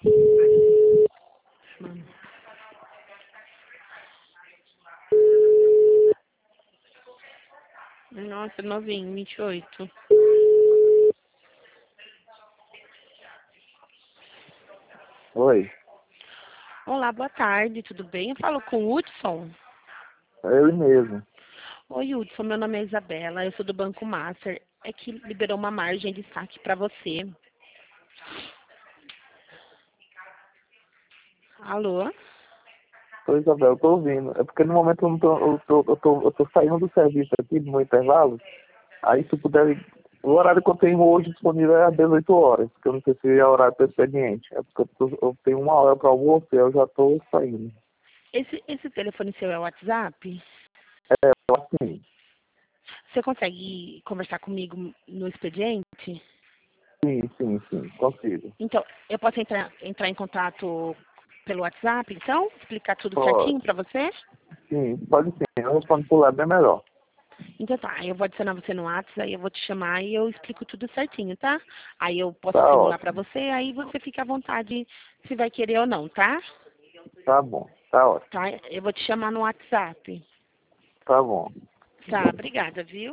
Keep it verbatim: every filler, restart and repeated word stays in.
Mano. Nossa, novinho, vinte e oito. Oi, Olá, boa tarde, tudo bem? Eu falo com o Hudson. é ele mesmo. Oi, Hudson, meu nome é Isabela, eu sou do Banco Master. É que liberou uma margem de saque para você. Alô? Oi, Isabel, eu tô ouvindo. É porque no momento eu, não tô, eu, tô, eu, tô, eu tô saindo do serviço aqui, no meu intervalo. Aí se puder, o horário que eu tenho hoje disponível é às dezoito horas, porque eu não sei se é horário do expediente. É porque eu, tô- eu tenho uma hora para almoço e eu já tô saindo. Esse, esse telefone seu é o WhatsApp? É, assim, Você consegue conversar comigo no expediente? sim, sim, sim, consigo. Então, eu posso entrar, entrar em contato pelo WhatsApp, então? Explicar tudo Pode, certinho para você? sim, pode sim. Eu respondo por lá bem melhor. Então tá, eu vou adicionar você no WhatsApp, aí eu vou te chamar e eu explico tudo certinho, tá? Aí eu posso Tá simular pra ótimo. você, aí você fica à vontade se vai querer ou não, tá? Tá bom, tá ótimo. Tá? Eu vou te chamar no WhatsApp. Tá bom. Tá, obrigada, viu?